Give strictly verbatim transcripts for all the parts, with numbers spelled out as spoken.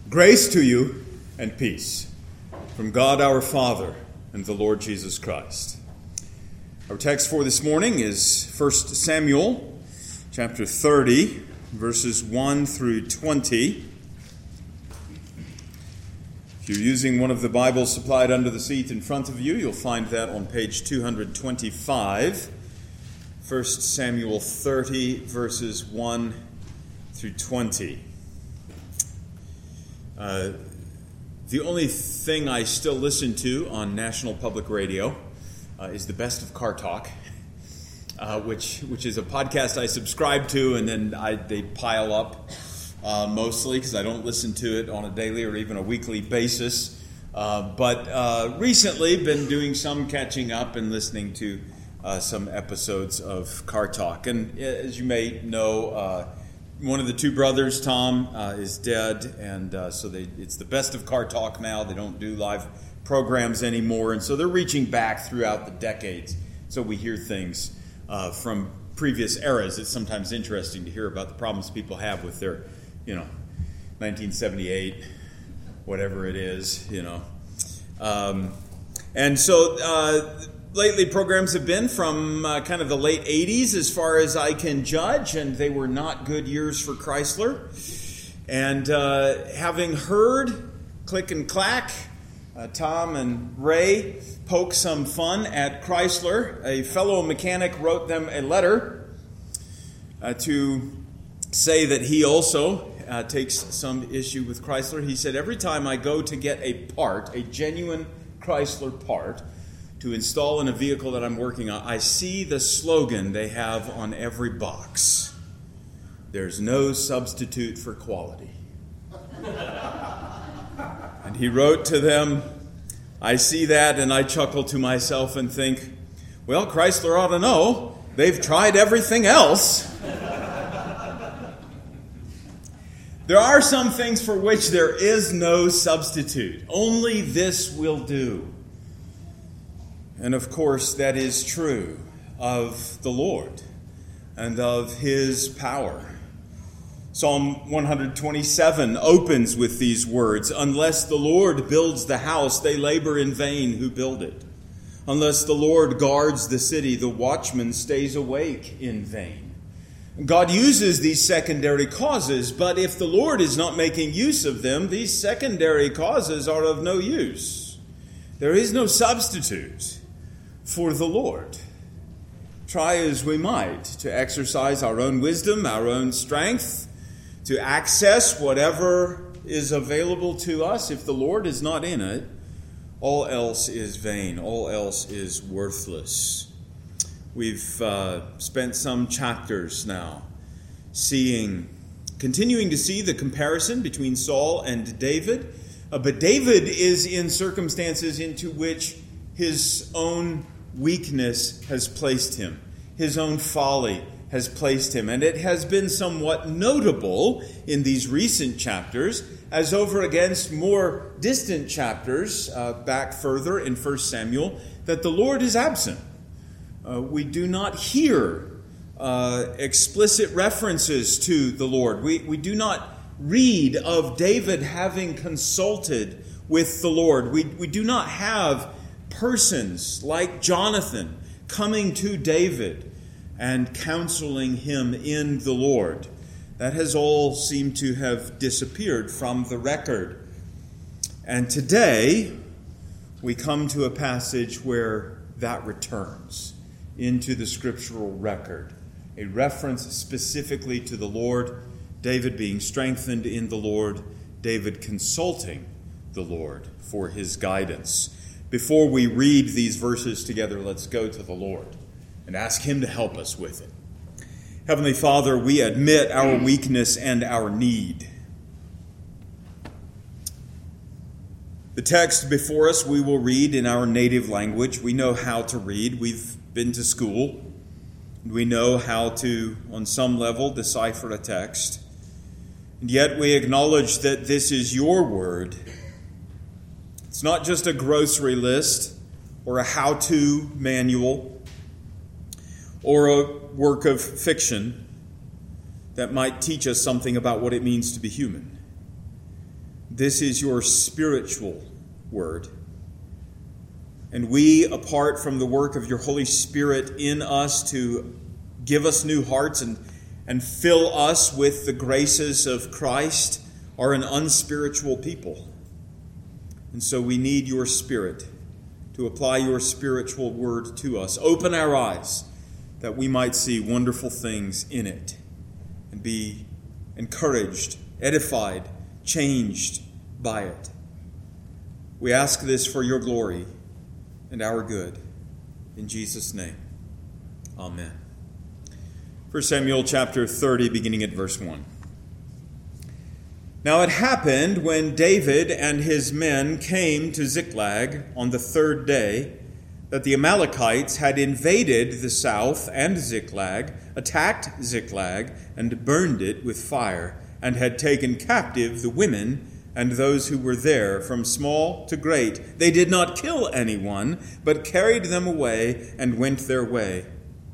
Grace to you and peace from God our Father and the Lord Jesus Christ. Our text for this morning is First Samuel chapter thirty, verses one through twenty. If you're using one of the Bibles supplied under the seat in front of you, you'll find that on page two twenty-five. First Samuel thirty, verses one through twenty. Uh, the only thing I still listen to on National Public Radio uh, is the Best of Car Talk, uh, which which is a podcast I subscribe to, and then I, they pile up uh, mostly because I don't listen to it on a daily or even a weekly basis. Uh, but uh, recently, been doing some catching up and listening to uh, some episodes of Car Talk. And as you may know, uh, one of the two brothers, Tom, uh, is dead, and uh, so they, it's the Best of Car Talk now. They don't do live programs anymore, and so they're reaching back throughout the decades. So we hear things uh, from previous eras. It's sometimes interesting to hear about the problems people have with their, you know, nineteen seventy-eight, whatever it is, you know. Um, and so uh, lately programs have been from uh, kind of the late eighties as far as I can judge, and they were not good years for Chrysler. And uh, having heard Click and Clack, uh, Tom and Ray poke some fun at Chrysler, a fellow mechanic wrote them a letter uh, to say that he also uh, takes some issue with Chrysler. He said, every time I go to get a part, a genuine Chrysler part, to install in a vehicle that I'm working on, I see the slogan they have on every box. There's no substitute for quality. And he wrote to them, I see that and I chuckle to myself and think, well, Chrysler ought to know. They've tried everything else. There are some things for which there is no substitute. Only this will do. And of course, that is true of the Lord and of His power. Psalm one twenty-seven opens with these words, unless the Lord builds the house, they labor in vain who build it. Unless the Lord guards the city, the watchman stays awake in vain. God uses these secondary causes, but if the Lord is not making use of them, these secondary causes are of no use. There is no substitute for the Lord. Try as we might to exercise our own wisdom, our own strength, to access whatever is available to us. If the Lord is not in it, all else is vain, all else is worthless. We've uh, spent some chapters now seeing, continuing to see the comparison between Saul and David, uh, but David is in circumstances into which his own weakness has placed him. His own folly has placed him. And it has been somewhat notable in these recent chapters as over against more distant chapters uh, back further in First Samuel that the Lord is absent. Uh, we do not hear uh, explicit references to the Lord. We, we do not read of David having consulted with the Lord. We, we do not have persons like Jonathan coming to David and counseling him in the Lord. That has all seemed to have disappeared from the record. And today, we come to a passage where that returns into the scriptural record. A reference specifically to the Lord, David being strengthened in the Lord, David consulting the Lord for his guidance. Before we read these verses together, let's go to the Lord and ask Him to help us with it. Heavenly Father, we admit our weakness and our need. The text before us we will read in our native language. We know how to read. We've been to school. We know how to, on some level, decipher a text. And yet we acknowledge that this is your word. It's not just a grocery list or a how-to manual or a work of fiction that might teach us something about what it means to be human. this is your spiritual word. And we, apart from the work of your Holy Spirit in us to give us new hearts and, and fill us with the graces of Christ, are an unspiritual people. And so we need your Spirit to apply your spiritual word to us. Open our eyes that we might see wonderful things in it and be encouraged, edified, changed by it. We ask this for your glory and our good. In Jesus' name, amen. First Samuel chapter thirty, beginning at verse one. Now it happened when David and his men came to Ziklag on the third day that the Amalekites had invaded the south and Ziklag, attacked Ziklag, and burned it with fire, and had taken captive the women and those who were there, from small to great. They did not kill anyone, but carried them away and went their way.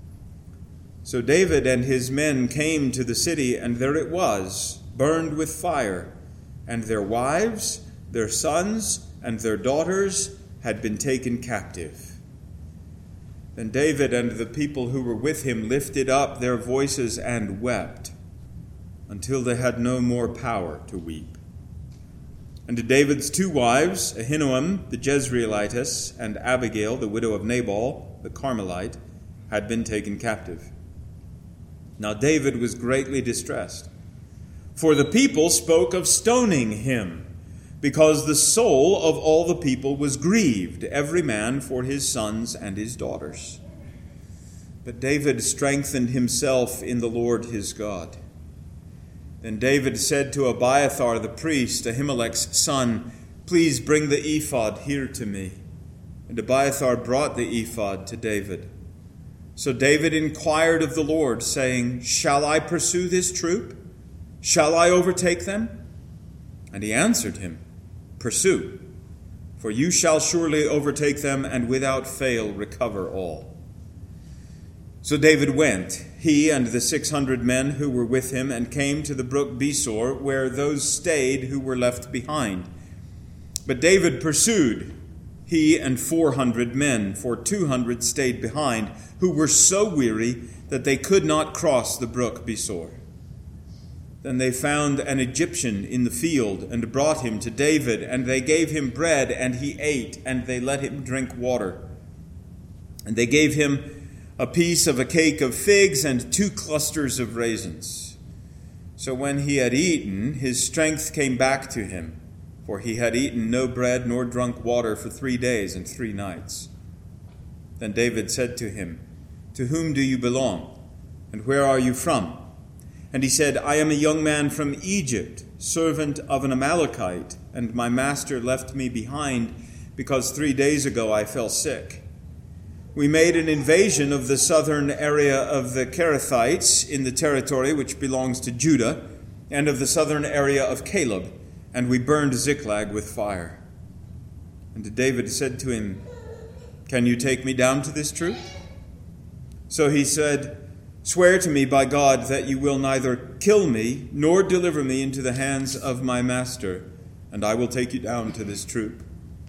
So David and his men came to the city, and there it was, burned with fire, and their wives, their sons, and their daughters had been taken captive. Then David and the people who were with him lifted up their voices and wept, until they had no more power to weep. And David's two wives, Ahinoam the Jezreelitess, and Abigail, the widow of Nabal the Carmelite, had been taken captive. Now David was greatly distressed, for the people spoke of stoning him, because the soul of all the people was grieved, every man for his sons and his daughters. But David strengthened himself in the Lord his God. Then David said to Abiathar the priest, Ahimelech's son, "Please bring the ephod here to me." And Abiathar brought the ephod to David. So David inquired of the Lord, saying, "Shall I pursue this troop? Shall I overtake them?" And he answered him, "Pursue, for you shall surely overtake them, and without fail recover all." So David went, he and the six hundred men who were with him, and came to the brook Besor, where those stayed who were left behind. But David pursued, he and four hundred men, for two hundred stayed behind, who were so weary that they could not cross the brook Besor. Then they found an Egyptian in the field and brought him to David, and they gave him bread, and he ate, and they let him drink water. And they gave him a piece of a cake of figs and two clusters of raisins. So when he had eaten, his strength came back to him, for he had eaten no bread nor drunk water for three days and three nights. Then David said to him, "To whom do you belong, and where are you from?" And he said, "I am a young man from Egypt, servant of an Amalekite, and my master left me behind because three days ago I fell sick. We made an invasion of the southern area of the Kerethites in the territory which belongs to Judah, and of the southern area of Caleb, and we burned Ziklag with fire." And David said to him, "Can you take me down to this troop?" So he said, "Swear to me by God that you will neither kill me nor deliver me into the hands of my master, and I will take you down to this troop."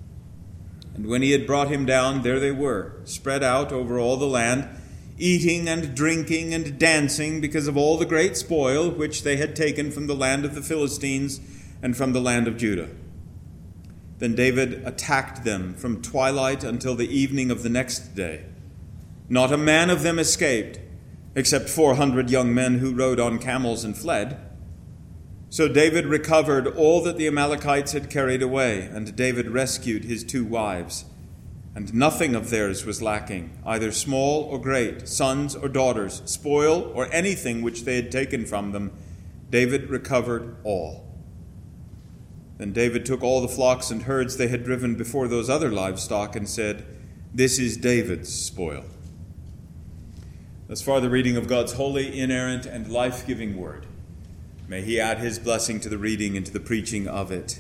And when he had brought him down, there they were, spread out over all the land, eating and drinking and dancing because of all the great spoil which they had taken from the land of the Philistines and from the land of Judah. Then David attacked them from twilight until the evening of the next day. Not a man of them escaped, except four hundred young men who rode on camels and fled. So David recovered all that the Amalekites had carried away, and David rescued his two wives. And nothing of theirs was lacking, either small or great, sons or daughters, spoil or anything which they had taken from them. David recovered all. Then David took all the flocks and herds they had driven before those other livestock and said, "This is David's spoil." Thus far the reading of God's holy, inerrant, and life-giving word. May he add his blessing to the reading and to the preaching of it.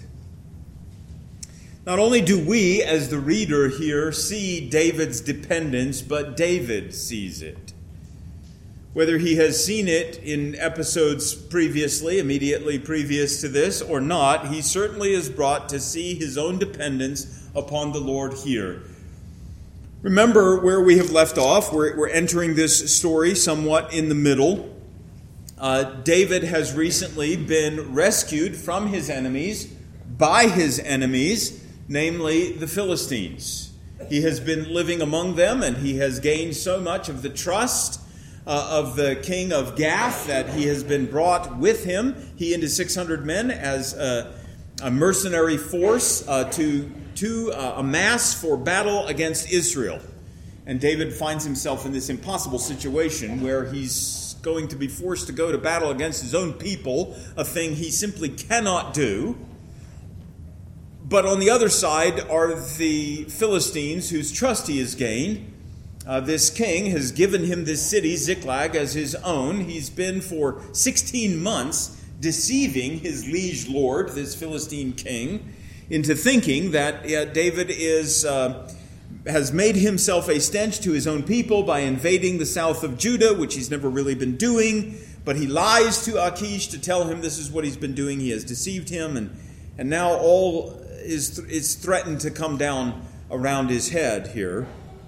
Not only do we, as the reader here, see David's dependence, but David sees it. Whether he has seen it in episodes previously, immediately previous to this, or not, he certainly is brought to see his own dependence upon the Lord here. Remember where we have left off. We're, we're entering this story somewhat in the middle. Uh, David has recently been rescued from his enemies by his enemies, namely the Philistines. He has been living among them, and he has gained so much of the trust uh, of the king of Gath that he has been brought with him, he and his six hundred men, as a, a mercenary force uh, to, to uh, amass for battle against Israel. And David finds himself in this impossible situation where he's going to be forced to go to battle against his own people, a thing he simply cannot do. But on the other side are the Philistines, whose trust he has gained. Uh, this king has given him this city, Ziklag, as his own. He's been for sixteen months deceiving his liege lord, this Philistine king, into thinking that uh, David is uh, has made himself a stench to his own people by invading the south of Judah, which he's never really been doing. But he lies to Achish to tell him this is what he's been doing. He has deceived him, and, and now all is, is threatened to come down around his head here.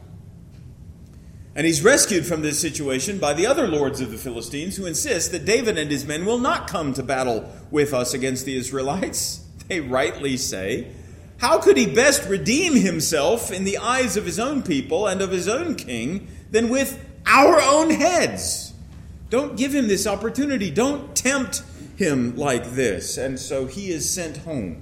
And he's rescued from this situation by the other lords of the Philistines, who insist that David and his men will not come to battle with us against the Israelites. They rightly say, how could he best redeem himself in the eyes of his own people and of his own king than with our own heads? Don't give him this opportunity. Don't tempt him like this. And so he is sent home.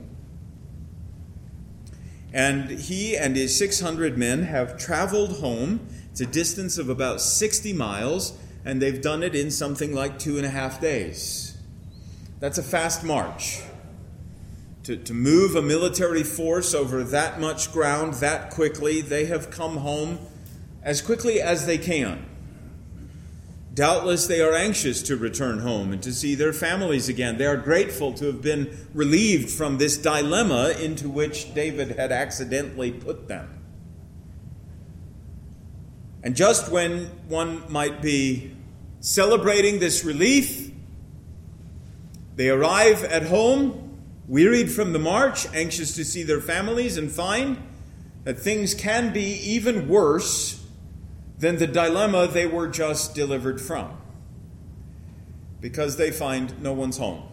And he and his six hundred men have traveled home. It's a distance of about sixty miles, and they've done it in something like two and a half days. That's a fast march. To, to move a military force over that much ground that quickly, they have come home as quickly as they can. Doubtless they are anxious to return home and to see their families again. They are grateful to have been relieved from this dilemma into which David had accidentally put them. And just when one might be celebrating this relief, they arrive at home, wearied from the march, anxious to see their families, and find that things can be even worse than the dilemma they were just delivered from, because they find no one's home.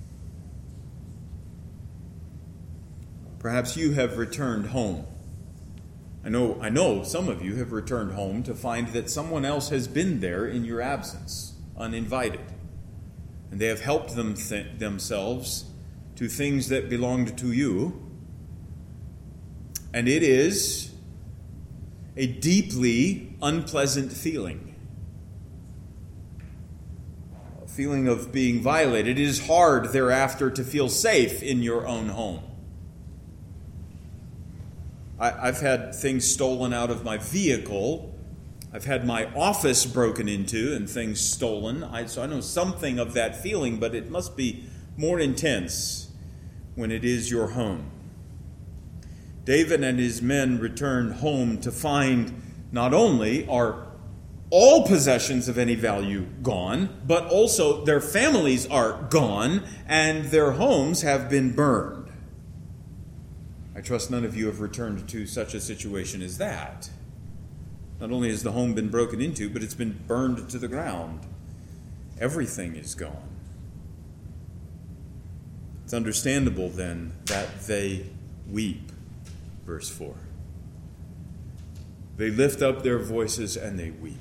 Perhaps you have returned home. I know, I know some of you have returned home to find that someone else has been there in your absence, uninvited. And they have helped them th- themselves to things that belonged to you. And it is a deeply unpleasant feeling. A feeling of being violated. It is hard thereafter to feel safe in your own home. I've had things stolen out of my vehicle. I've had my office broken into and things stolen. I, so I know something of that feeling, but it must be more intense when it is your home. David and his men returned home to find not only are all possessions of any value gone, but also their families are gone and their homes have been burned. I trust none of you have returned to such a situation as that. Not only has the home been broken into, but it's been burned to the ground. Everything is gone. It's understandable then that they weep. Verse four. They lift up their voices and they weep,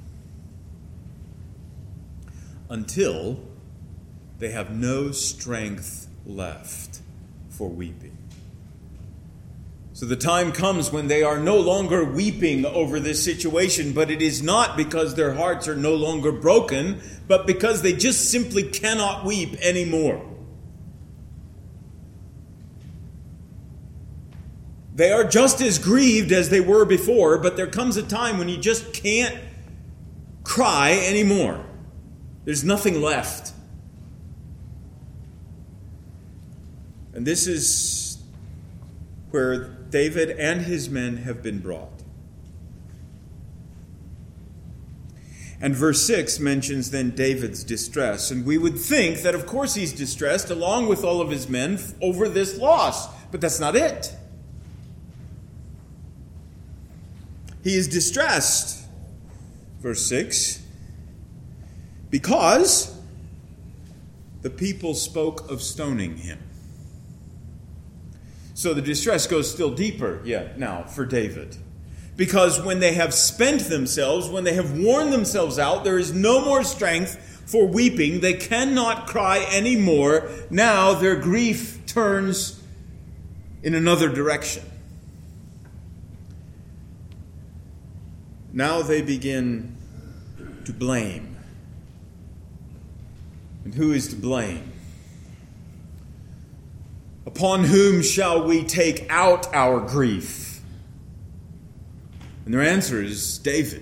until they have no strength left for weeping. So the time comes when they are no longer weeping over this situation, but it is not because their hearts are no longer broken, but because they just simply cannot weep anymore. They are just as grieved as they were before, but there comes a time when you just can't cry anymore. There's nothing left. And this is where David and his men have been brought. And verse six mentions then David's distress. And we would think that, of course, he's distressed along with all of his men over this loss. But that's not it. He is distressed, verse six, because the people spoke of stoning him. So the distress goes still deeper yet now for David. Because when they have spent themselves, when they have worn themselves out, there is no more strength for weeping. They cannot cry anymore. Now their grief turns in another direction. Now they begin to blame. And who is to blame? Upon whom shall we take out our grief? And their answer is David.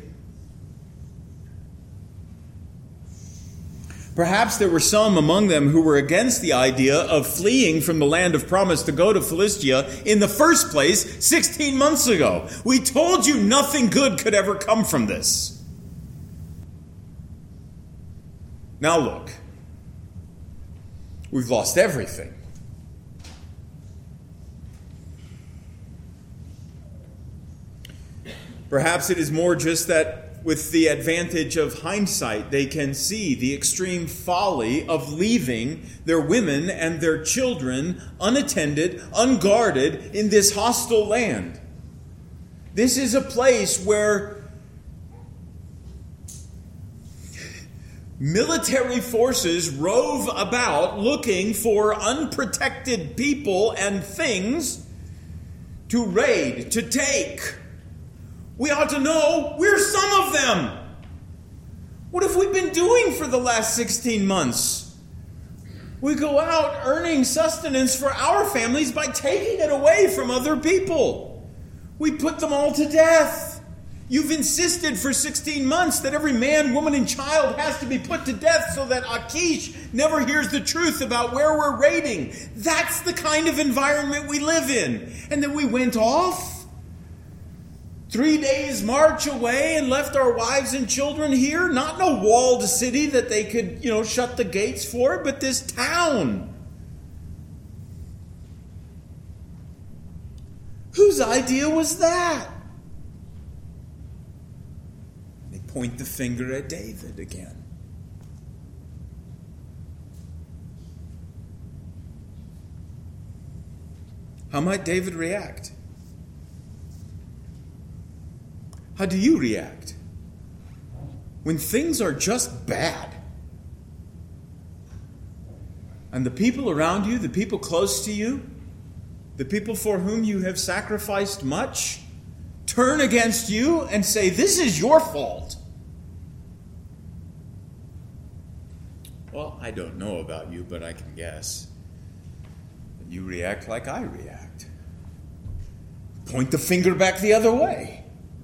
Perhaps there were some among them who were against the idea of fleeing from the land of promise to go to Philistia in the first place sixteen months ago. We told you nothing good could ever come from this. Now look, we've lost everything. Perhaps it is more just that with the advantage of hindsight, they can see the extreme folly of leaving their women and their children unattended, unguarded in this hostile land. This is a place where military forces rove about looking for unprotected people and things to raid, to take. We ought to know we're some of them. What have we been doing for the last sixteen months? We go out earning sustenance for our families by taking it away from other people. We put them all to death. You've insisted for sixteen months that every man, woman, and child has to be put to death so that Achish never hears the truth about where we're raiding. That's the kind of environment we live in. And then we went off. Three days march away and left our wives and children here. Not in a walled city that they could, you know, shut the gates for, but this town. Whose idea was that? They point the finger at David again. How might David react? How do you react when things are just bad? And the people around you, the people close to you, the people for whom you have sacrificed much, turn against you and say, this is your fault. Well, I don't know about you, but I can guess. You react like I react. Point the finger back the other way.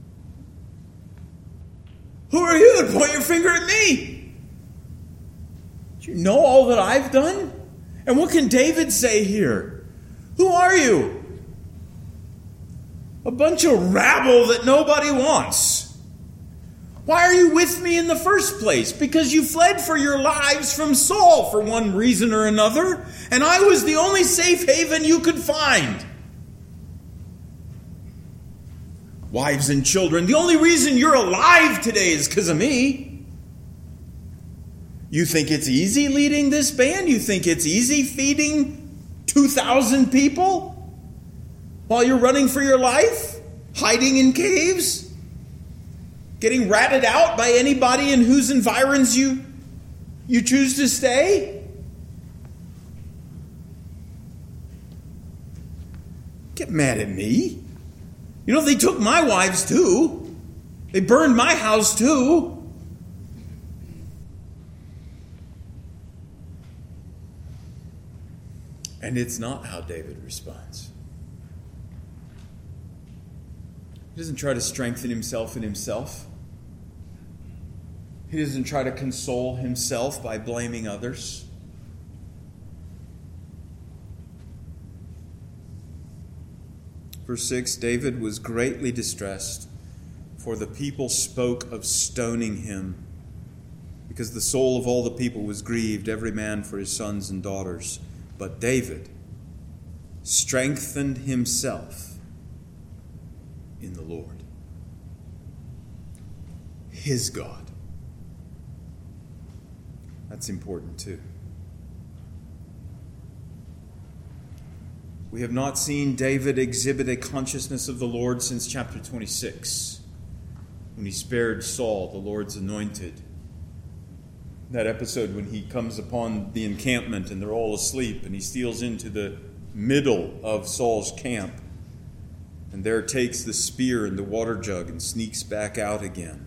Who are you to point your finger at me? Do you know all that I've done? And what can David say here? Who are you? A bunch of rabble that nobody wants. Why are you with me in the first place? Because you fled for your lives from Saul for one reason or another, and I was the only safe haven you could find. Wives and children, the only reason you're alive today is because of me. You think it's easy leading this band? You think it's easy feeding two thousand people while you're running for your life? Hiding in caves? Getting ratted out by anybody in whose environs you, you choose to stay? Get mad at me. You know, they took my wives too. They burned my house too. And it's not how David responds. He doesn't try to strengthen himself in himself. He doesn't try to console himself by blaming others. Verse six, David was greatly distressed, for the people spoke of stoning him because the soul of all the people was grieved, every man for his sons and daughters. But David strengthened himself in the Lord, his God. That's important too. We have not seen David exhibit a consciousness of the Lord since chapter twenty-six, when he spared Saul, the Lord's anointed. That episode when he comes upon the encampment and they're all asleep, and he steals into the middle of Saul's camp and there takes the spear and the water jug and sneaks back out again.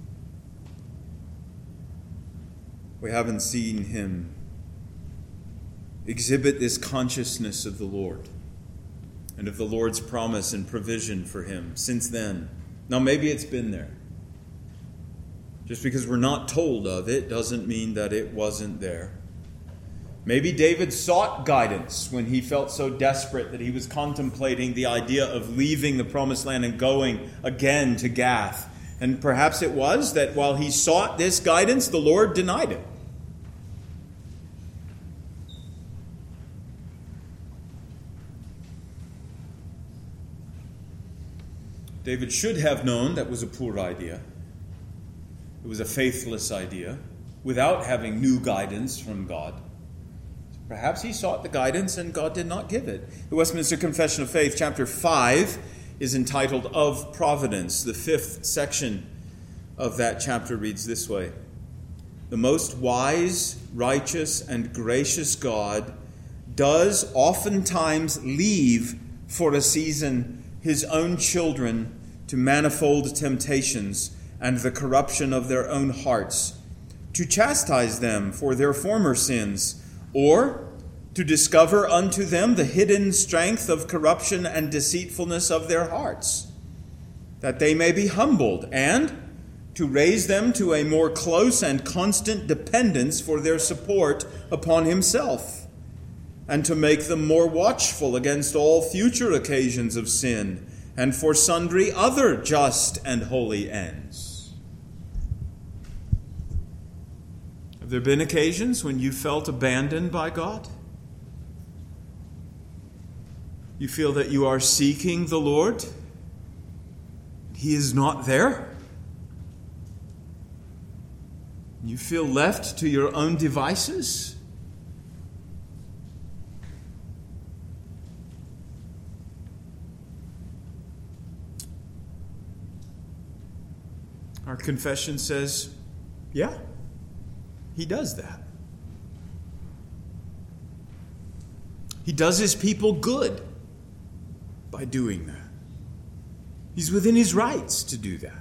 We haven't seen him exhibit this consciousness of the Lord and of the Lord's promise and provision for him since then. Now, maybe it's been there. Just because we're not told of it doesn't mean that it wasn't there. Maybe David sought guidance when he felt so desperate that he was contemplating the idea of leaving the promised land and going again to Gath. And perhaps it was that while he sought this guidance, the Lord denied it. David should have known that was a poor idea. It was a faithless idea, without having new guidance from God. Perhaps he sought the guidance and God did not give it. The Westminster Confession of Faith, chapter five, is entitled Of Providence. The fifth section of that chapter reads this way: The most wise, righteous, and gracious God does oftentimes leave for a season his own children to manifold temptations and the corruption of their own hearts, to chastise them for their former sins, or to discover unto them the hidden strength of corruption and deceitfulness of their hearts, that they may be humbled, and to raise them to a more close and constant dependence for their support upon himself, and to make them more watchful against all future occasions of sin, and for sundry other just and holy ends. Have there been occasions when you felt abandoned by God? You feel that you are seeking the Lord. He is not there. You feel left to your own devices. Our confession says, yeah, he does that. He does his people good by doing that. He's within his rights to do that.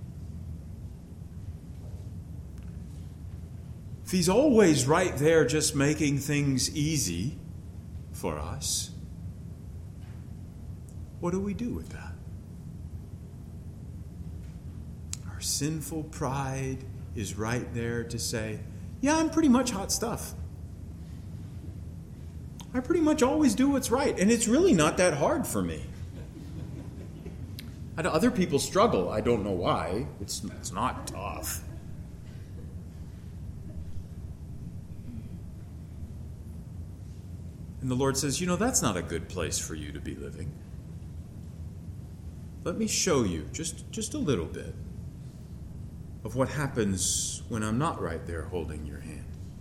If he's always right there just making things easy for us, what do we do with that? Our sinful pride is right there to say, yeah, I'm pretty much hot stuff. I pretty much always do what's right, and it's really not that hard for me. I know other people struggle. I don't know why. It's, it's not tough. And the Lord says, you know, that's not a good place for you to be living. Let me show you just, just a little bit of what happens when I'm not right there holding your hand.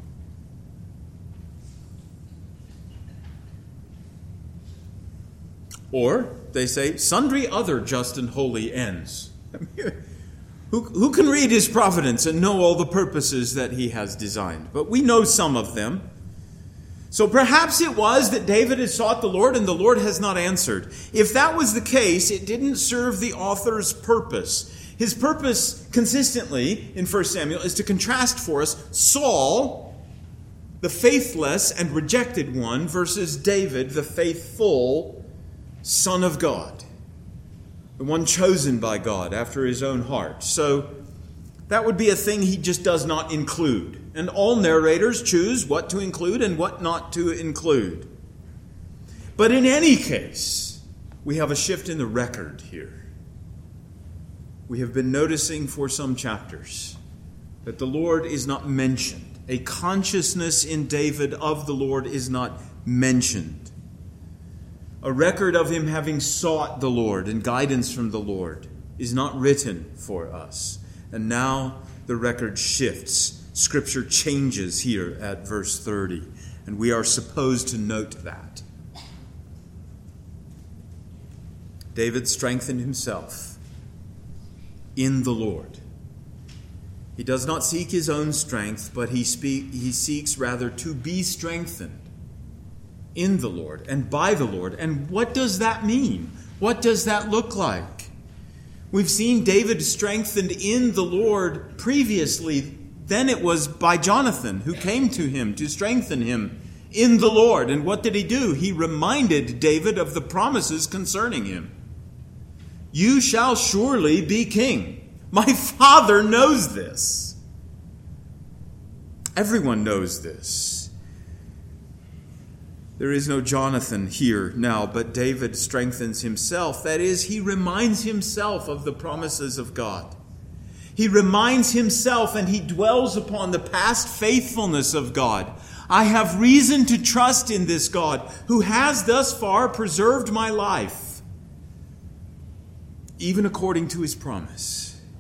Or, they say, sundry other just and holy ends. who, who can read his providence and know all the purposes that he has designed? But we know some of them. So perhaps it was that David had sought the Lord and the Lord has not answered. If that was the case, it didn't serve the author's purpose. His purpose consistently in First Samuel is to contrast for us Saul, the faithless and rejected one, versus David, the faithful Son of God, the one chosen by God after his own heart. So that would be a thing he just does not include. And all narrators choose what to include and what not to include. But in any case, we have a shift in the record here. We have been noticing for some chapters that the Lord is not mentioned. A consciousness in David of the Lord is not mentioned. A record of him having sought the Lord and guidance from the Lord is not written for us. And now the record shifts. Scripture changes here at verse thirty, and we are supposed to note that. David strengthened himself in the Lord. He does not seek his own strength, but he, speak, he seeks rather to be strengthened in the Lord and by the Lord. And what does that mean? What does that look like? We've seen David strengthened in the Lord previously. Then it was by Jonathan, who came to him to strengthen him in the Lord. And what did he do? He reminded David of the promises concerning him. You shall surely be king. My father knows this. Everyone knows this. There is no Jonathan here now, but David strengthens himself. That is, he reminds himself of the promises of God. He reminds himself and he dwells upon the past faithfulness of God. I have reason to trust in this God who has thus far preserved my life, even according to his promise.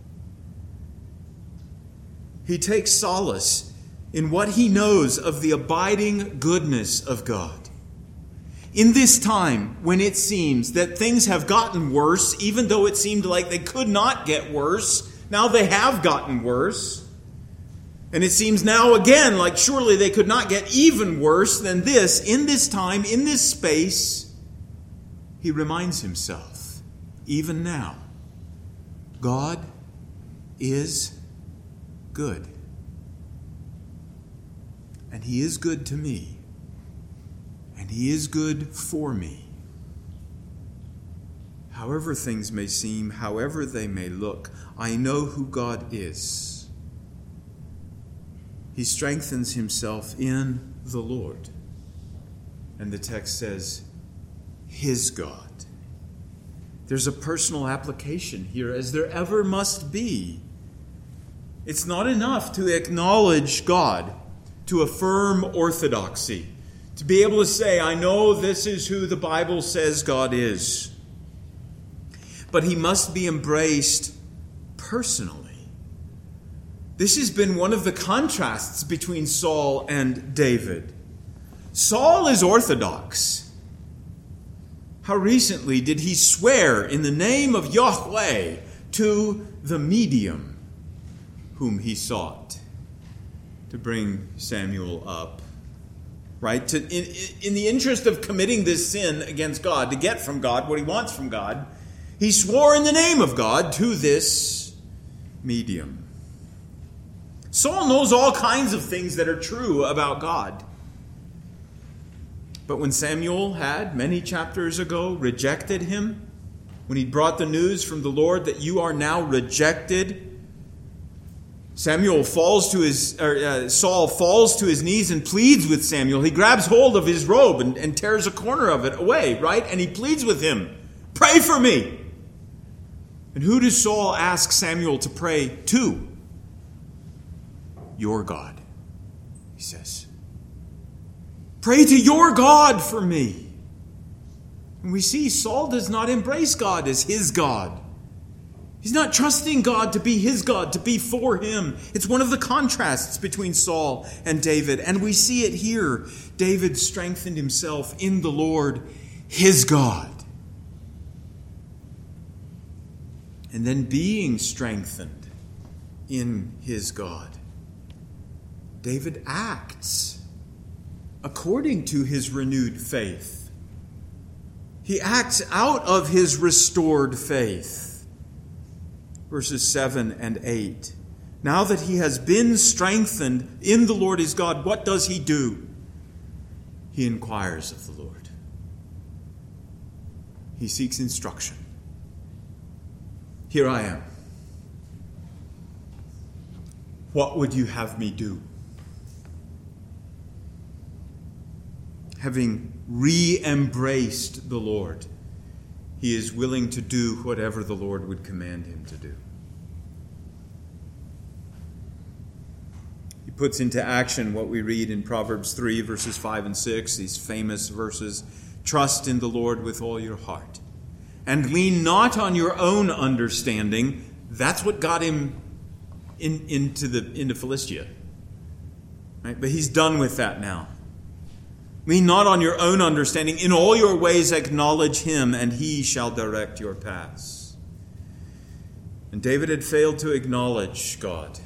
He takes solace in what he knows of the abiding goodness of God. In this time, when it seems that things have gotten worse, even though it seemed like they could not get worse, now they have gotten worse. And it seems now again like surely they could not get even worse than this. In this time, in this space, he reminds himself, even now, God is good. And he is good to me. And he is good for me. However things may seem, however they may look, I know who God is. He strengthens himself in the Lord. And the text says, his God. There's a personal application here, as there ever must be. It's not enough to acknowledge God, to affirm orthodoxy, to be able to say, I know this is who the Bible says God is. But he must be embraced personally. This has been one of the contrasts between Saul and David. Saul is orthodox. How recently did he swear in the name of Yahweh to the medium whom he sought to bring Samuel up? Right? To, in, in the interest of committing this sin against God, to get from God what he wants from God, he swore in the name of God to this medium. Saul knows all kinds of things that are true about God. But when Samuel had, many chapters ago, rejected him, when he brought the news from the Lord that you are now rejected, Samuel falls to his, or, uh, Saul falls to his knees and pleads with Samuel. He grabs hold of his robe and, and tears a corner of it away, right? And he pleads with him, pray for me. And who does Saul ask Samuel to pray to? Your God, he says. Pray to your God for me. And we see Saul does not embrace God as his God. He's not trusting God to be his God, to be for him. It's one of the contrasts between Saul and David. And we see it here. David strengthened himself in the Lord, his God. And then being strengthened in his God, David acts according to his renewed faith. He acts out of his restored faith. Verses seven and eight. Now that he has been strengthened in the Lord his God, what does he do? He inquires of the Lord. He seeks instruction. Here I am. What would you have me do? Having re-embraced the Lord, he is willing to do whatever the Lord would command him to do. He puts into action what we read in Proverbs three, verses five and six, these famous verses. Trust in the Lord with all your heart, and lean not on your own understanding. That's what got him in, into the into Philistia. Right? But he's done with that now. Lean not on your own understanding. In all your ways acknowledge him, and he shall direct your paths. And David had failed to acknowledge God,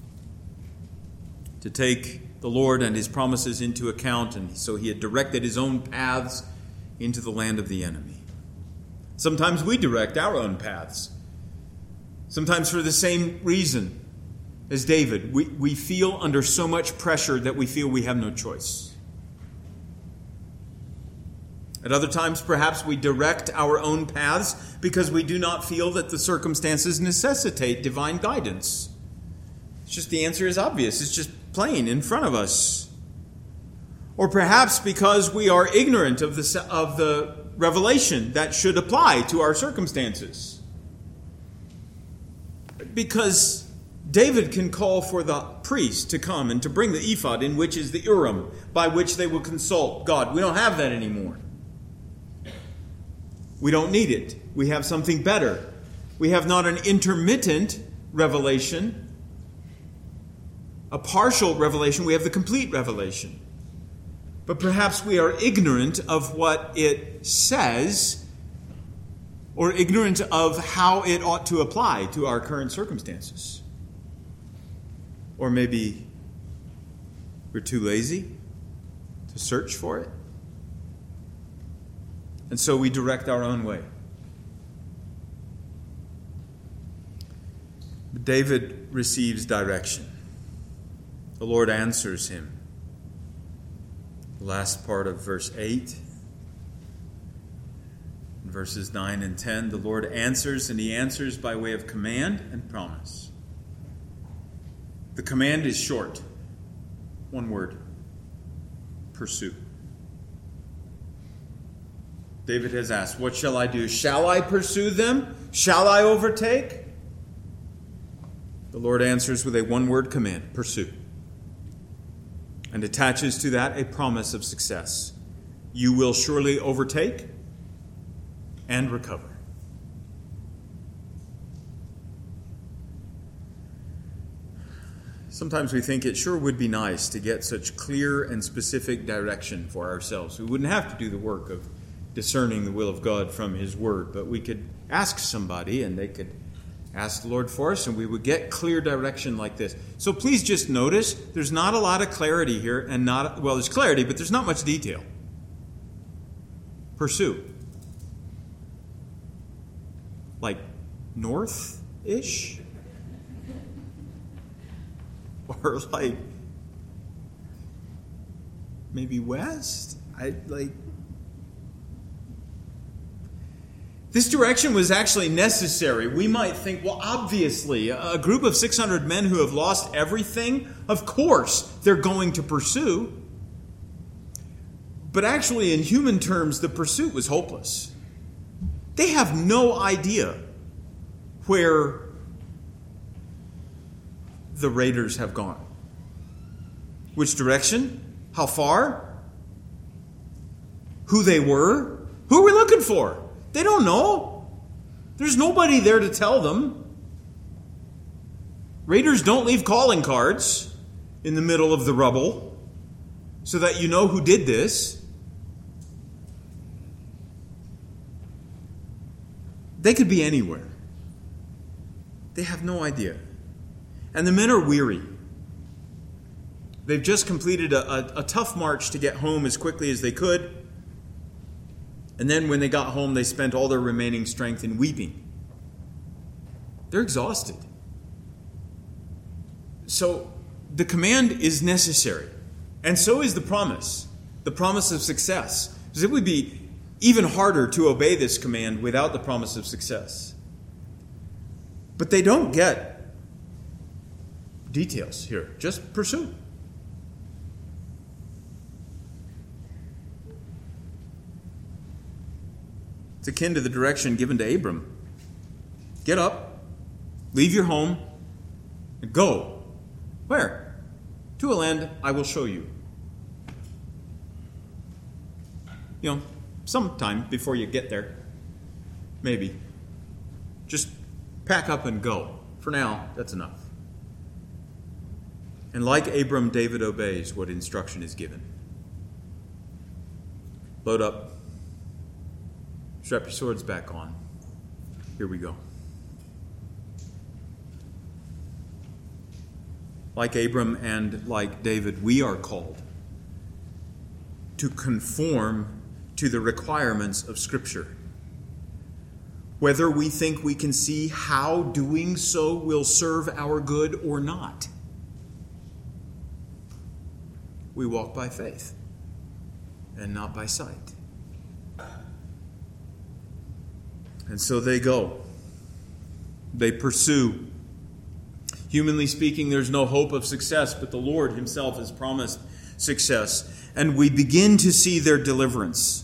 to take the Lord and his promises into account, and so he had directed his own paths into the land of the enemy. Sometimes we direct our own paths, sometimes for the same reason as David. We, we feel under so much pressure that we feel we have no choice. At other times, perhaps we direct our own paths because we do not feel that the circumstances necessitate divine guidance. It's just the answer is obvious. It's just plain in front of us. Or perhaps because we are ignorant of the, of the revelation that should apply to our circumstances. Because David can call for the priest to come and to bring the ephod, in which is the Urim, by which they will consult God. We don't have that anymore. We don't need it. We have something better. We have not an intermittent revelation, a partial revelation. We have the complete revelation. But perhaps we are ignorant of what it says, or ignorant of how it ought to apply to our current circumstances. Or maybe we're too lazy to search for it. And so we direct our own way. But David receives direction. The Lord answers him. The last part of verse eight. In verses nine and ten, the Lord answers, and he answers by way of command and promise. The command is short. One word. Pursue. David has asked, what shall I do? Shall I pursue them? Shall I overtake? The Lord answers with a one-word command, pursue. And attaches to that a promise of success. You will surely overtake and recover. Sometimes we think it sure would be nice to get such clear and specific direction for ourselves. We wouldn't have to do the work of discerning the will of God from his word, but we could ask somebody and they could ask the Lord for us, and we would get clear direction like this. So please just notice there's not a lot of clarity here, and not, well, there's clarity, but there's not much detail. Pursue. Like north-ish? Or like maybe west? I like This direction was actually necessary. We might think, well, obviously, a group of six hundred men who have lost everything, of course, they're going to pursue. But actually, in human terms, the pursuit was hopeless. They have no idea where the raiders have gone. Which direction? How far? Who they were? Who are we looking for? They don't know. There's nobody there to tell them. Raiders don't leave calling cards in the middle of the rubble so that you know who did this. They could be anywhere. They have no idea. And the men are weary. They've just completed a, a, a tough march to get home as quickly as they could. And then when they got home, they spent all their remaining strength in weeping. They're exhausted. So the command is necessary. And so is the promise. The promise of success. Because it would be even harder to obey this command without the promise of success. But they don't get details here. Just pursue. It's akin to the direction given to Abram. Get up, leave your home, and go. Where? To to a land I will show you. You know, sometime before you get there. Maybe. Just pack up and go. For now, that's enough. And like Abram, David obeys what instruction is given. Load up. Strap your swords back on. Here we go. Like Abram and like David, we are called to conform to the requirements of Scripture. Whether we think we can see how doing so will serve our good or not. We walk by faith and not by sight. And so they go. They pursue. Humanly speaking, there's no hope of success, but the Lord himself has promised success. And we begin to see their deliverance.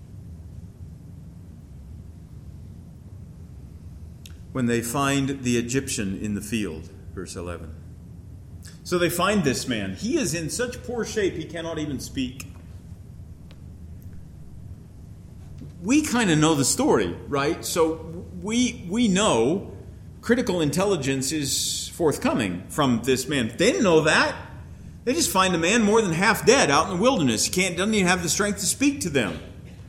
When they find the Egyptian in the field, verse eleven. So they find this man. He is in such poor shape he cannot even speak. We kind of know the story, right? So we we know critical intelligence is forthcoming from this man. They didn't know that. They just find a man more than half dead out in the wilderness. He can't, doesn't even have the strength to speak to them.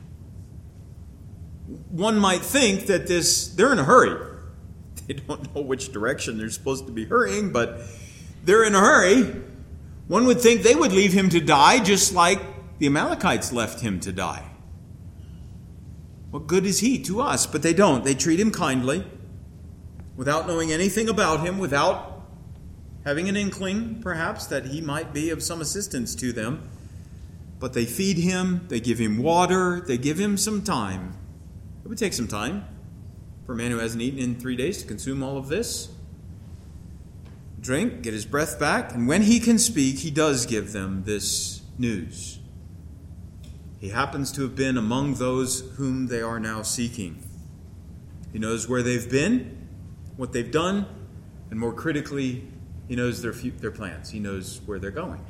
One might think that this, they're in a hurry. They don't know which direction they're supposed to be hurrying, but they're in a hurry. One would think they would leave him to die just like the Amalekites left him to die. What good is he to us? But they don't. They treat him kindly, without knowing anything about him, without having an inkling, perhaps, that he might be of some assistance to them. But they feed him, they give him water, they give him some time. It would take some time for a man who hasn't eaten in three days to consume all of this. Drink, get his breath back, and when he can speak, he does give them this news. He happens to have been among those whom they are now seeking. He knows where they've been, what they've done, and more critically, he knows their their plans. He knows where they're going.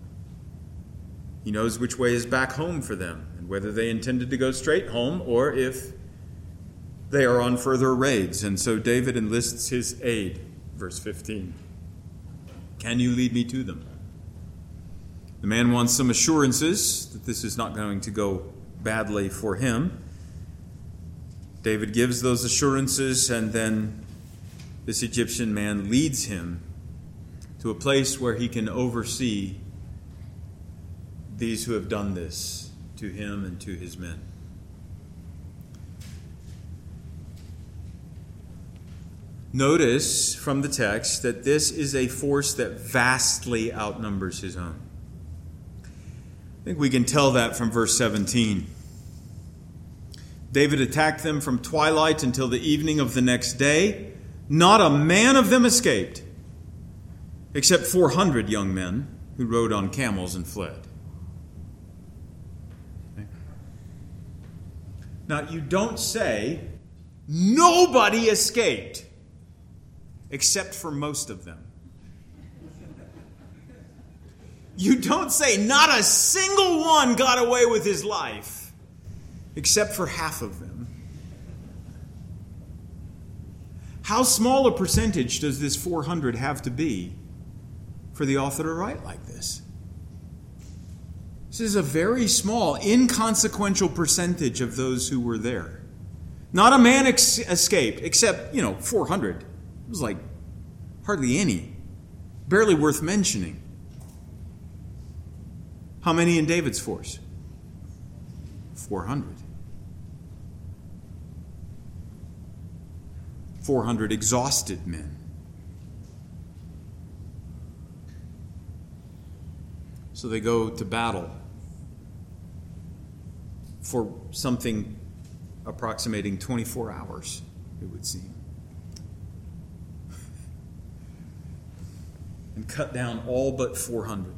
He knows which way is back home for them, and whether they intended to go straight home or if they are on further raids. And so David enlists his aid, verse fifteen. Can you lead me to them? The man wants some assurances that this is not going to go badly for him. David gives those assurances, and then this Egyptian man leads him to a place where he can oversee these who have done this to him and to his men. Notice from the text that this is a force that vastly outnumbers his own. I think we can tell that from verse seventeen. David attacked them from twilight until the evening of the next day. Not a man of them escaped, except four hundred young men who rode on camels and fled. Okay. Now, you don't say, nobody escaped, except for most of them. You don't say, not a single one got away with his life, except for half of them. How small a percentage does this four hundred have to be for the author to write like this? This is a very small, inconsequential percentage of those who were there. Not a man ex- escaped, except, you know, four hundred. It was like hardly any. Barely worth mentioning. How many in David's force? four hundred. four hundred exhausted men. So they go to battle for something approximating twenty-four hours, it would seem. And cut down all but four hundred.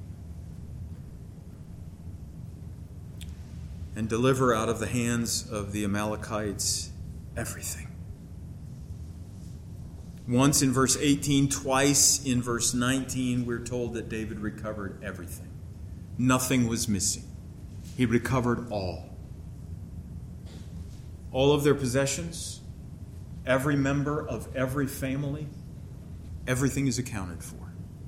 And deliver out of the hands of the Amalekites everything. Once in verse eighteen, twice in verse nineteen, we're told that David recovered everything. Nothing was missing. He recovered all. All of their possessions, every member of every family, everything is accounted for.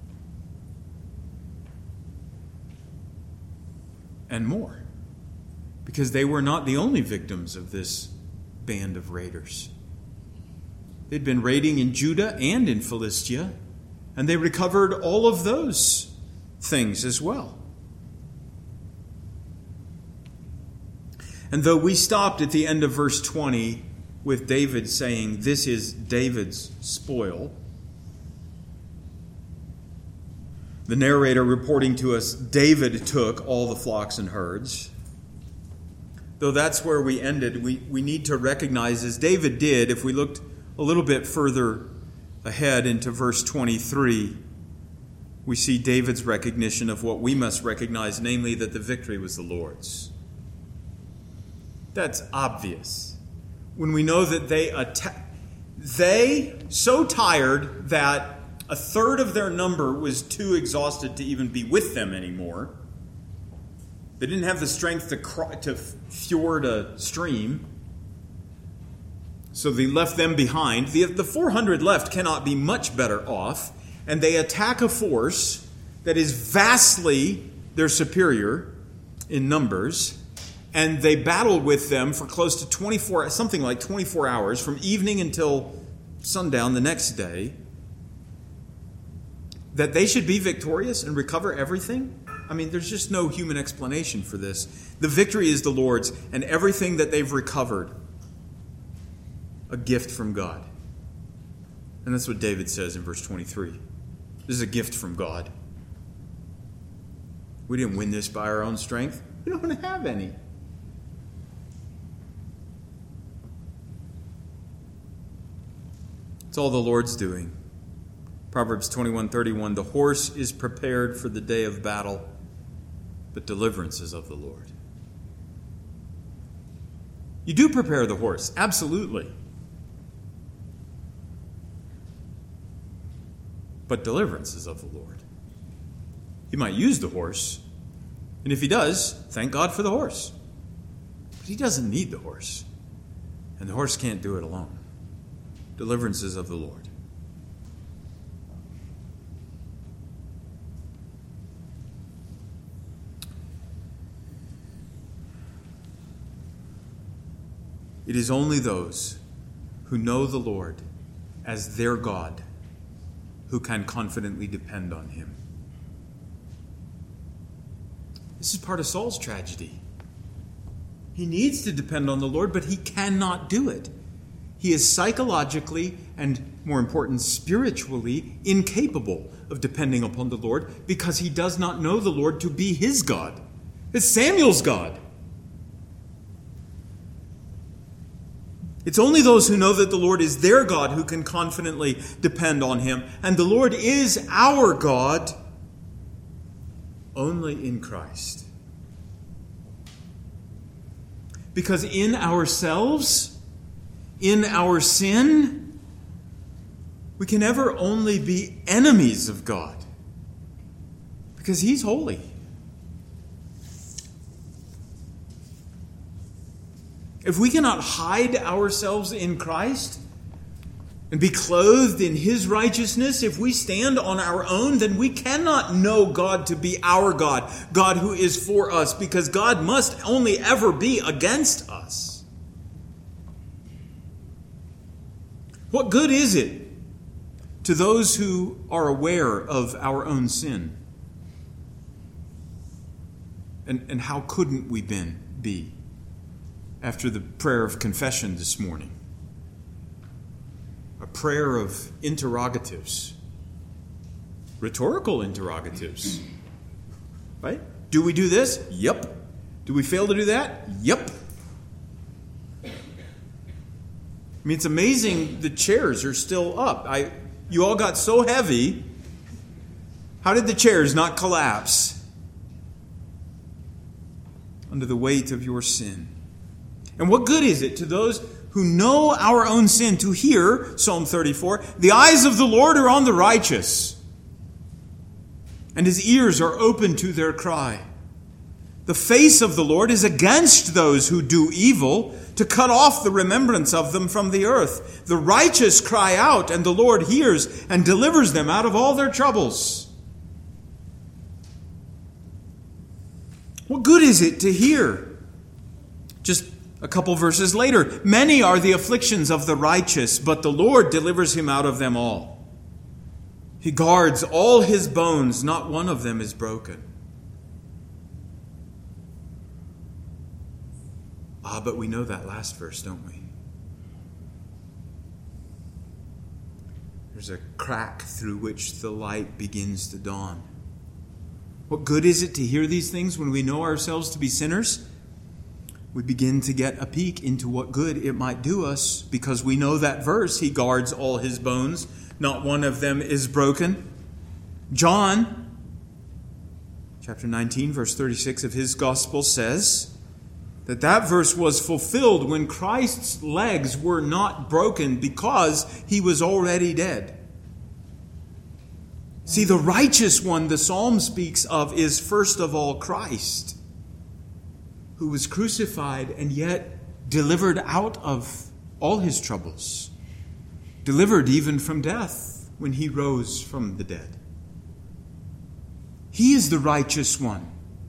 And more, because they were not the only victims of this band of raiders. They'd been raiding in Judah and in Philistia, and they recovered all of those things as well. And though we stopped at the end of verse twenty with David saying, "This is David's spoil," the narrator reporting to us, David took all the flocks and herds. Though that's where we ended, we, we need to recognize, as David did, if we looked a little bit further ahead into verse twenty-three, we see David's recognition of what we must recognize, namely that the victory was the Lord's. That's obvious. When we know that they atta- they so tired that a third of their number was too exhausted to even be with them anymore. They didn't have the strength to cro- to fjord a stream. So they left them behind. The, the four hundred left cannot be much better off. And they attack a force that is vastly their superior in numbers. And they battled with them for close to twenty-four, something like twenty-four hours, from evening until sundown the next day. That they should be victorious and recover everything? I mean, there's just no human explanation for this. The victory is the Lord's, and everything that they've recovered, a gift from God. And that's what David says in verse twenty-three. This is a gift from God. We didn't win this by our own strength. We don't have any. It's all the Lord's doing. Proverbs twenty-one thirty-one, the horse is prepared for the day of battle, but deliverance is of the Lord. You do prepare the horse, absolutely. But deliverance is of the Lord. He might use the horse, and if he does, thank God for the horse. But he doesn't need the horse, and the horse can't do it alone. Deliverance is of the Lord. It is only those who know the Lord as their God who can confidently depend on him. This is part of Saul's tragedy. He needs to depend on the Lord, but he cannot do it. He is psychologically and, more important, spiritually incapable of depending upon the Lord because he does not know the Lord to be his God. It's Samuel's God. It's only those who know that the Lord is their God who can confidently depend on him. And the Lord is our God only in Christ. Because in ourselves, in our sin, we can ever only be enemies of God. Because he's holy. If we cannot hide ourselves in Christ and be clothed in his righteousness, if we stand on our own, then we cannot know God to be our God, God who is for us, because God must only ever be against us. What good is it to those who are aware of our own sin? And, and how couldn't we been be? After the prayer of confession this morning. A prayer of interrogatives. Rhetorical interrogatives. Right? Do we do this? Yep. Do we fail to do that? Yep. I mean, it's amazing the chairs are still up. I, you all got so heavy. How did the chairs not collapse under the weight of your sin? And what good is it to those who know our own sin to hear, Psalm thirty-four, the eyes of the Lord are on the righteous, and his ears are open to their cry. The face of the Lord is against those who do evil, to cut off the remembrance of them from the earth. The righteous cry out, and the Lord hears and delivers them out of all their troubles. What good is it to hear? Just a couple verses later, many are the afflictions of the righteous, but the Lord delivers him out of them all. He guards all his bones, not one of them is broken. Ah, but we know that last verse, don't we? There's a crack through which the light begins to dawn. What good is it to hear these things when we know ourselves to be sinners? We begin to get a peek into what good it might do us because we know that verse, he guards all his bones, not one of them is broken. John, chapter nineteen, verse thirty-six of his gospel says that that verse was fulfilled when Christ's legs were not broken because he was already dead. See, the righteous one the psalm speaks of is first of all Christ, who was crucified and yet delivered out of all his troubles, delivered even from death when he rose from the dead. He is the righteous one.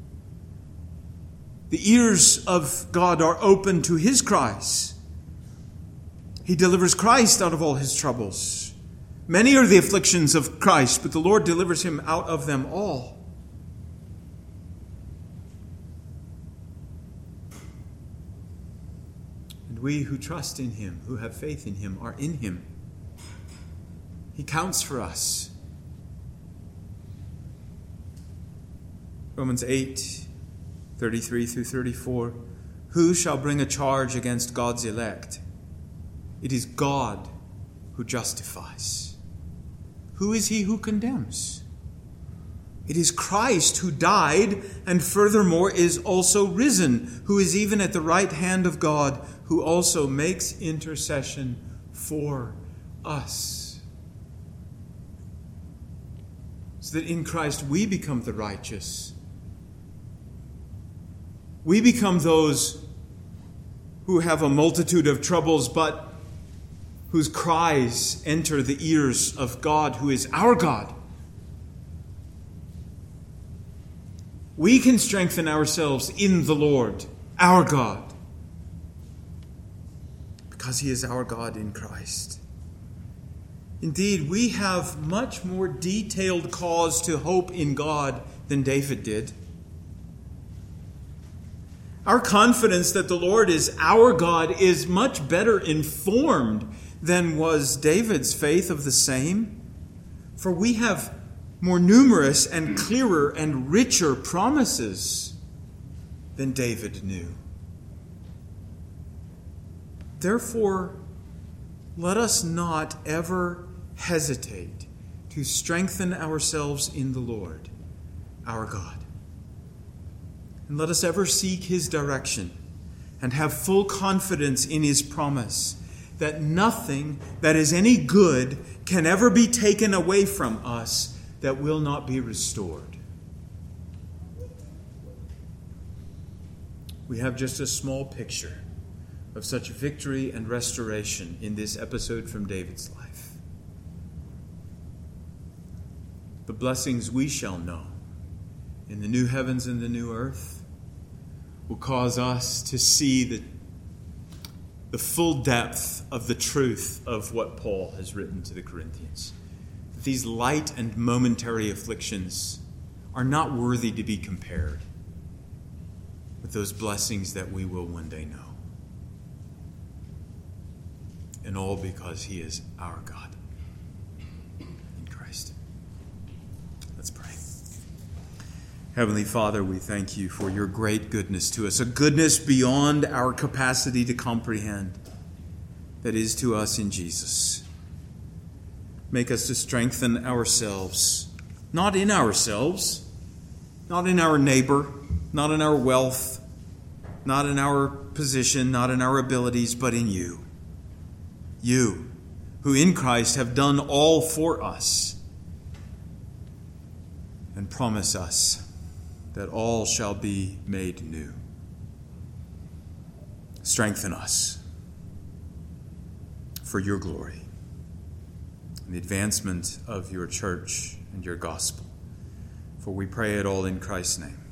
The ears of God are open to his cries. He delivers Christ out of all his troubles. Many are the afflictions of Christ, but the Lord delivers him out of them all. We who trust in him, who have faith in him, are in him. He counts for us. Romans eight, thirty-three through thirty-four. Who shall bring a charge against God's elect? It is God who justifies. Who is he who condemns? It is Christ who died and furthermore is also risen, who is even at the right hand of God, who also makes intercession for us. So that in Christ we become the righteous. We become those who have a multitude of troubles, but whose cries enter the ears of God, who is our God. We can strengthen ourselves in the Lord, our God, because he is our God in Christ. Indeed, we have much more detailed cause to hope in God than David did. Our confidence that the Lord is our God is much better informed than was David's faith of the same. For we have more numerous and clearer and richer promises than David knew. Therefore, let us not ever hesitate to strengthen ourselves in the Lord, our God. And let us ever seek his direction and have full confidence in his promise that nothing that is any good can ever be taken away from us that will not be restored. We have just a small picture of such victory and restoration in this episode from David's life. The blessings we shall know in the new heavens and the new earth will cause us to see the, the full depth of the truth of what Paul has written to the Corinthians. That these light and momentary afflictions are not worthy to be compared with those blessings that we will one day know. And all because he is our God in Christ. Let's pray. Heavenly Father, we thank you for your great goodness to us, a goodness beyond our capacity to comprehend that is to us in Jesus. Make us to strengthen ourselves, not in ourselves, not in our neighbor, not in our wealth, not in our position, not in our abilities, but in you. you, who in Christ have done all for us, and promise us that all shall be made new. Strengthen us for your glory and the advancement of your church and your gospel. For we pray it all in Christ's name.